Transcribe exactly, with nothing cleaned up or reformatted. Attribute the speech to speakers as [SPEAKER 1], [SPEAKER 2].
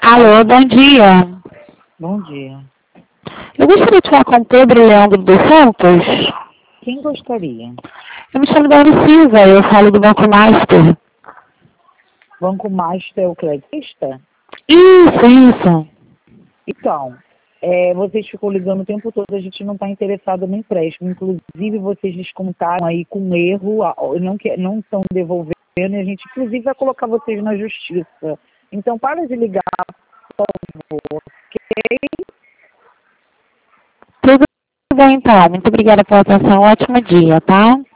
[SPEAKER 1] Alô, bom dia.
[SPEAKER 2] Bom dia.
[SPEAKER 1] Eu gostaria de falar com o Pedro Leandro dos Santos.
[SPEAKER 2] Quem gostaria?
[SPEAKER 1] Eu me chamo Dani Silva, eu falo do Banco Master.
[SPEAKER 2] Banco Master é o credista?
[SPEAKER 1] Isso, isso.
[SPEAKER 2] Então, é, vocês ficam ligando o tempo todo, a gente não está interessado no empréstimo. Inclusive, vocês descontaram aí com erro, a- não que- não estão devolvendo, e a gente, inclusive, vai colocar vocês na justiça. Então, para de ligar, por favor, ok?
[SPEAKER 1] Tudo bem, então. Muito obrigada pela atenção. Ótimo dia, tá?